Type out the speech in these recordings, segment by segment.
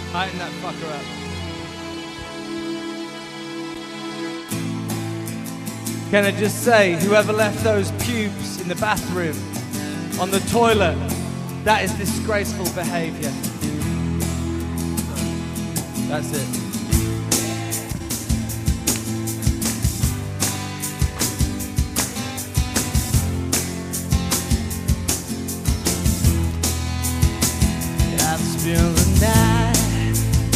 Tighten that fucker up. Can I just say, whoever left those pubes in the bathroom, on the toilet, that is disgraceful behavior. That's it. I've spent the night,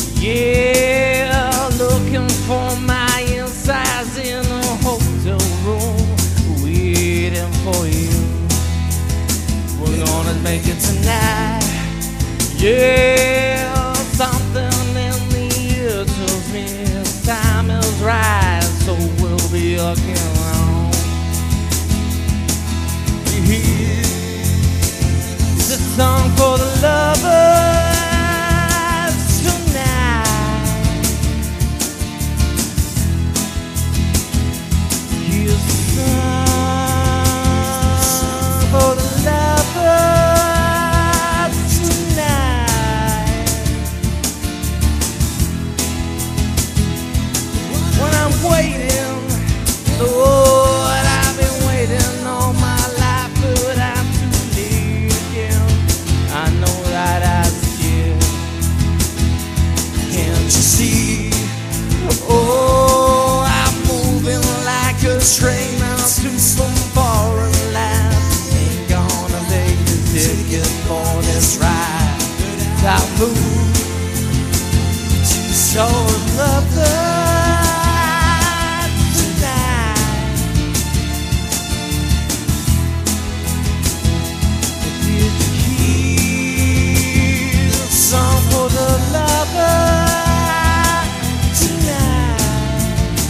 yeah, looking for my insides in a hotel room, waiting for you. We're gonna make it tonight, yeah, something in the air tells me time is right, so we'll be looking on. It's a song for the lovers tonight. Here's a song for the lovers tonight. When I'm waiting, Lord, I've been waiting all my life, but I'm too late again. I know that I scared. Can't you see? Oh, I'm moving like a train out to some foreign land. Ain't gonna make the ticket for this ride. I move to show love tonight. Did you hear a song for the lover tonight?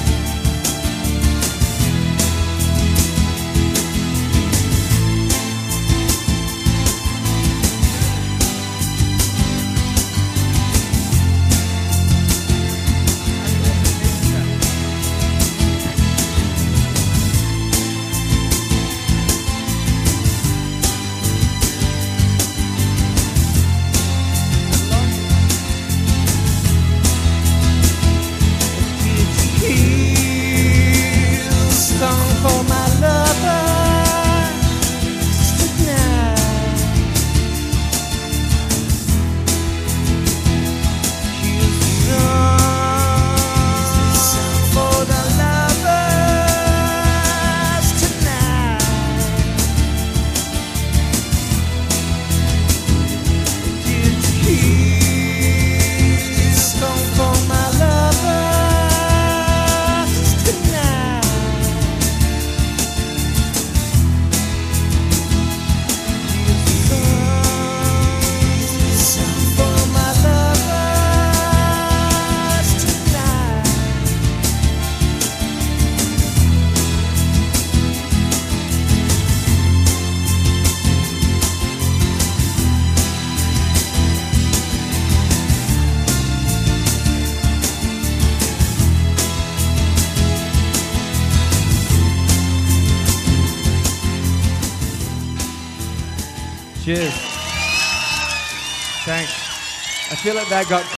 For my lovers tonight. Here's a song for the lovers tonight. Did you hear a song for my lovers tonight? Cheers. Thanks. I feel like that got